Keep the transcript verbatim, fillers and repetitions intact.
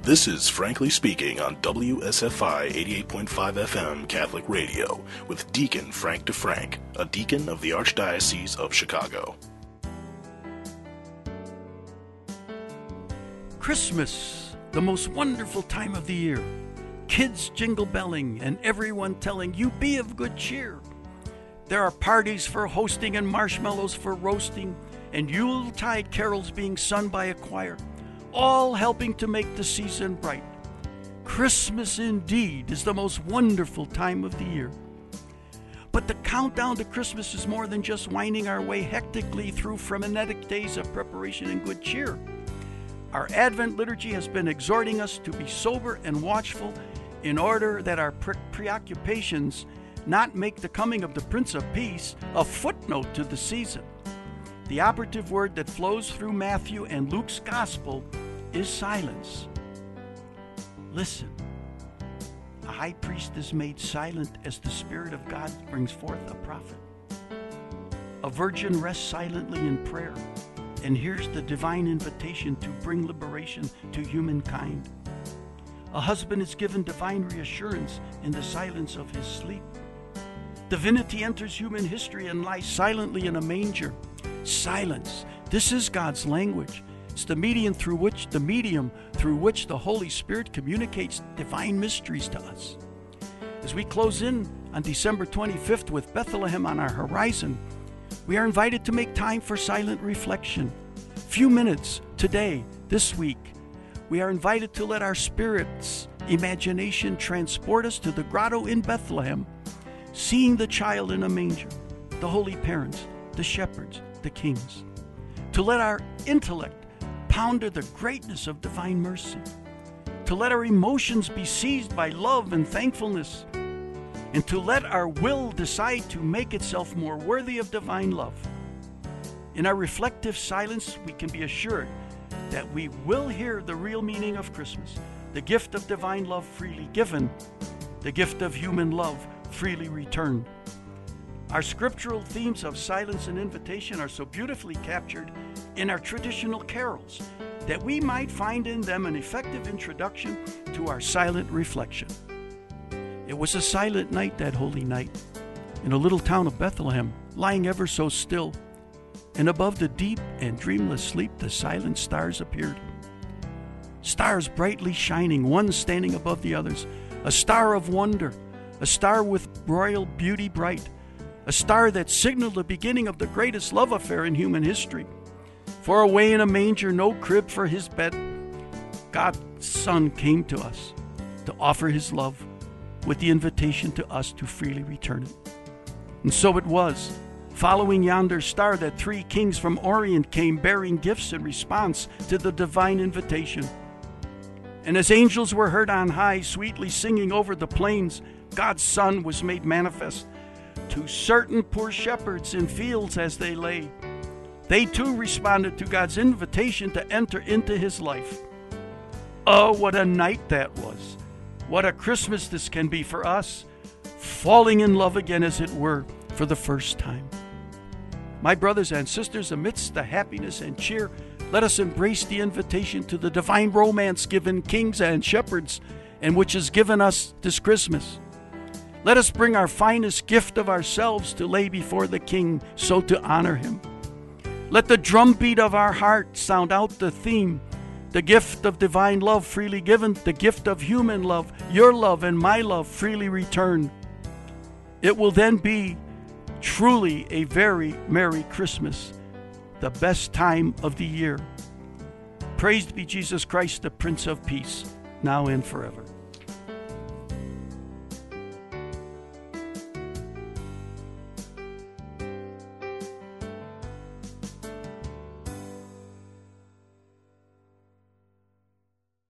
This is Frankly Speaking on W S F I eighty-eight point five F M Catholic Radio with Deacon Frank DeFrank, a deacon of the Archdiocese of Chicago. Christmas, the most wonderful time of the year. Kids jingle belling and everyone telling you be of good cheer. There are parties for hosting and marshmallows for roasting and Yuletide carols being sung by a choir, all helping to make the season bright. Christmas indeed is the most wonderful time of the year. But the countdown to Christmas is more than just winding our way hectically through frenetic days of preparation and good cheer. Our Advent liturgy has been exhorting us to be sober and watchful in order that our pre- preoccupations not make the coming of the Prince of Peace a footnote to the season. The operative word that flows through Matthew and Luke's Gospel is silence. Listen. A high priest is made silent as the Spirit of God brings forth a prophet. A virgin rests silently in prayer and hears the divine invitation to bring liberation to humankind. A husband is given divine reassurance in the silence of his sleep. Divinity enters human history and lies silently in a manger. Silence. This is God's language. It's the medium through which the medium through which the Holy Spirit communicates divine mysteries to us. As we close in on December twenty-fifth with Bethlehem on our horizon, we are invited to make time for silent reflection. Few minutes today, this week, we are invited to let our spirit's imagination transport us to the grotto in Bethlehem, seeing the child in a manger, the holy parents, the shepherds, the kings. To let our intellect ponder the greatness of divine mercy. To let our emotions be seized by love and thankfulness. And to let our will decide to make itself more worthy of divine love. In our reflective silence, we can be assured that we will hear the real meaning of Christmas, the gift of divine love freely given, the gift of human love freely returned. Our scriptural themes of silence and invitation are so beautifully captured in our traditional carols that we might find in them an effective introduction to our silent reflection. It was a silent night that holy night, in a little town of Bethlehem, lying ever so still, and above the deep and dreamless sleep the silent stars appeared. Stars brightly shining, one standing above the others, a star of wonder, a star with royal beauty bright, a star that signaled the beginning of the greatest love affair in human history. For away in a manger, no crib for his bed, God's Son came to us to offer his love with the invitation to us to freely return it. And so it was, following yonder star, that three kings from Orient came bearing gifts in response to the divine invitation. And as angels were heard on high, sweetly singing over the plains, God's Son was made manifest to certain poor shepherds in fields as they lay. They too responded to God's invitation to enter into his life. Oh, what a night that was. What a Christmas this can be for us, falling in love again, as it were, for the first time. My brothers and sisters, amidst the happiness and cheer, let us embrace the invitation to the divine romance given kings and shepherds, and which is given us this Christmas. Let us bring our finest gift of ourselves to lay before the King, so to honor him. Let the drumbeat of our heart sound out the theme, the gift of divine love freely given, the gift of human love, your love and my love freely returned. It will then be truly a very Merry Christmas, the best time of the year. Praised be Jesus Christ, the Prince of Peace, now and forever.